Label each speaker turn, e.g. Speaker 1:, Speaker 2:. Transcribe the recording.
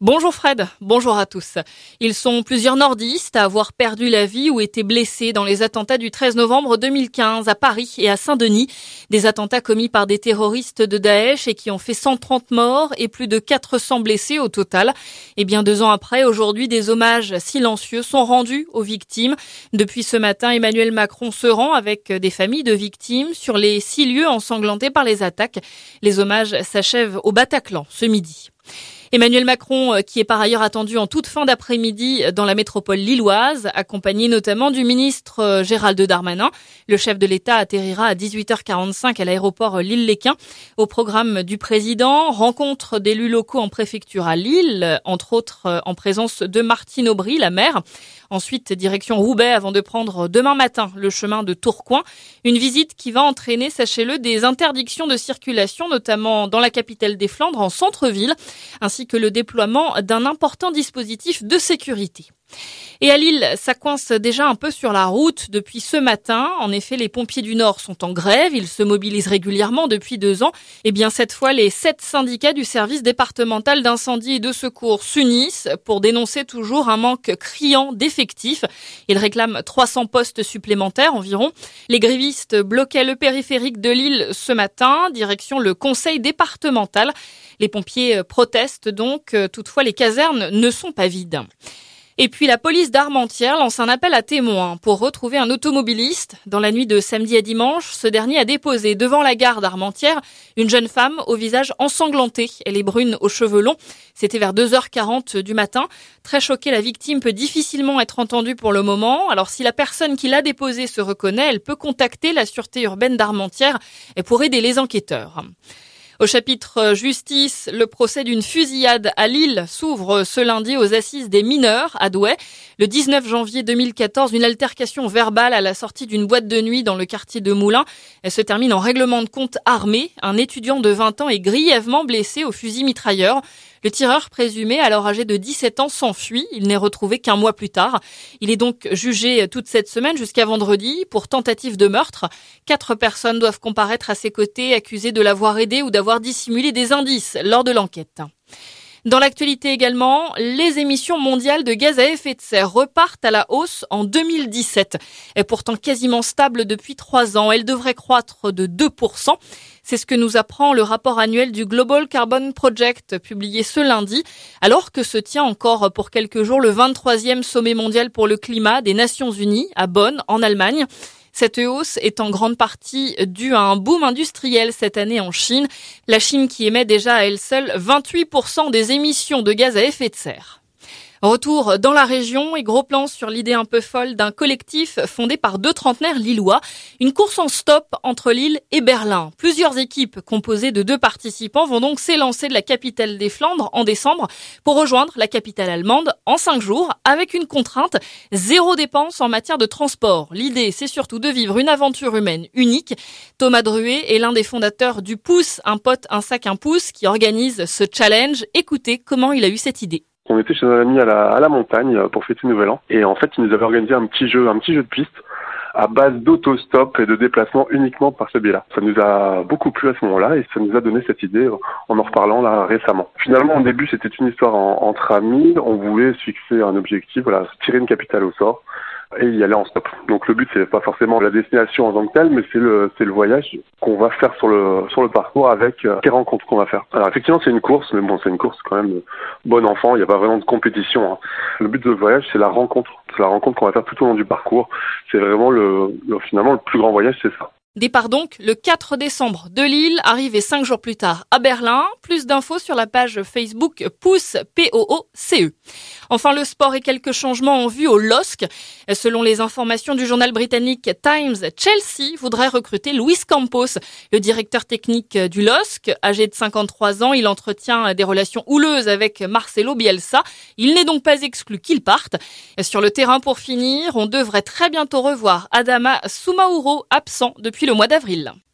Speaker 1: Bonjour Fred, bonjour à tous. Ils sont plusieurs nordistes à avoir perdu la vie ou été blessés dans les attentats du 13 novembre 2015 à Paris et à Saint-Denis. Des attentats commis par des terroristes de Daesh et qui ont fait 130 morts et plus de 400 blessés au total. Et bien 2 ans après, aujourd'hui, des hommages silencieux sont rendus aux victimes. Depuis ce matin, Emmanuel Macron se rend avec des familles de victimes sur les 6 lieux ensanglantés par les attaques. Les hommages s'achèvent au Bataclan ce midi. Emmanuel Macron, qui est par ailleurs attendu en toute fin d'après-midi dans la métropole lilloise, accompagné notamment du ministre Gérald Darmanin. Le chef de l'État atterrira à 18h45 à l'aéroport Lille-Léquin. Au programme du président, rencontre d'élus locaux en préfecture à Lille, entre autres en présence de Martine Aubry, la maire. Ensuite, direction Roubaix avant de prendre demain matin le chemin de Tourcoing. Une visite qui va entraîner, sachez-le, des interdictions de circulation, notamment dans la capitale des Flandres, en centre-ville, ainsi que le déploiement d'un important dispositif de sécurité. Et à Lille, ça coince déjà un peu sur la route depuis ce matin. En effet, les pompiers du Nord sont en grève. Ils se mobilisent régulièrement depuis 2 ans. Et bien, cette fois, les 7 syndicats du service départemental d'incendie et de secours s'unissent pour dénoncer toujours un manque criant d'effectifs. Ils réclament 300 postes supplémentaires environ. Les grévistes bloquaient le périphérique de Lille ce matin, direction le conseil départemental. Les pompiers protestent donc. Toutefois, les casernes ne sont pas vides. Et puis la police d'Armentières lance un appel à témoins pour retrouver un automobiliste. Dans la nuit de samedi à dimanche, ce dernier a déposé devant la gare d'Armentières une jeune femme au visage ensanglanté. Elle est brune aux cheveux longs. C'était vers 2h40 du matin. Très choquée, la victime peut difficilement être entendue pour le moment. Alors si la personne qui l'a déposée se reconnaît, elle peut contacter la sûreté urbaine d'Armentières pour aider les enquêteurs. Au chapitre justice, le procès d'une fusillade à Lille s'ouvre ce lundi aux assises des mineurs à Douai. Le 19 janvier 2014, une altercation verbale à la sortie d'une boîte de nuit dans le quartier de Moulins. Elle se termine en règlement de compte armé. Un étudiant de 20 ans est grièvement blessé au fusil mitrailleur. Le tireur présumé, alors âgé de 17 ans, s'enfuit. Il n'est retrouvé qu'un mois plus tard. Il est donc jugé toute cette semaine jusqu'à vendredi pour tentative de meurtre. 4 personnes doivent comparaître à ses côtés, accusées de l'avoir aidé ou d'avoir dissimulé des indices lors de l'enquête. Dans l'actualité également, les émissions mondiales de gaz à effet de serre repartent à la hausse en 2017. Et pourtant quasiment stable depuis 3 ans, elles devraient croître de 2%. C'est ce que nous apprend le rapport annuel du Global Carbon Project publié ce lundi, alors que se tient encore pour quelques jours le 23e sommet mondial pour le climat des Nations Unies à Bonn, en Allemagne. Cette hausse est en grande partie due à un boom industriel cette année en Chine. La Chine qui émet déjà à elle seule 28% des émissions de gaz à effet de serre. Retour dans la région et gros plan sur l'idée un peu folle d'un collectif fondé par 2 trentenaires lillois. Une course en stop entre Lille et Berlin. Plusieurs équipes composées de 2 participants vont donc s'élancer de la capitale des Flandres en décembre pour rejoindre la capitale allemande en 5 jours avec une contrainte, 0 dépense en matière de transport. L'idée, c'est surtout de vivre une aventure humaine unique. Thomas Druet est l'un des fondateurs du Pouce, un pote, un sac, un pouce qui organise ce challenge. Écoutez comment il a eu cette idée.
Speaker 2: On était chez un ami à la montagne pour fêter le Nouvel An. Et en fait, il nous avait organisé un petit jeu de piste à base d'autostop et de déplacement uniquement par ce biais-là. Ça nous a beaucoup plu à ce moment-là et ça nous a donné cette idée en reparlant là récemment. Finalement, au début, c'était une histoire entre amis. On voulait se fixer un objectif, tirer une capitale au sort et y aller en stop. Donc le but, c'est pas forcément la destination en tant que telle, mais c'est le voyage qu'on va faire sur le parcours avec les rencontres qu'on va faire. Alors effectivement, c'est une course, mais bon, c'est une course quand même bon enfant, il n'y a pas vraiment de compétition. Le but de ce voyage, c'est la rencontre. C'est la rencontre qu'on va faire tout au long du parcours. C'est vraiment finalement le plus grand voyage, c'est ça.
Speaker 1: Départ donc le 4 décembre de Lille, arrivé 5 jours plus tard à Berlin. Plus d'infos sur la page Facebook Pouce, P-O-O-C-E. Enfin, le sport et quelques changements en vue au LOSC. Selon les informations du journal britannique Times, Chelsea voudrait recruter Luis Campos, le directeur technique du LOSC. Âgé de 53 ans, il entretient des relations houleuses avec Marcelo Bielsa. Il n'est donc pas exclu qu'il parte. Sur le terrain, pour finir, on devrait très bientôt revoir Adama Soumaoro, absent depuis le mois d'avril.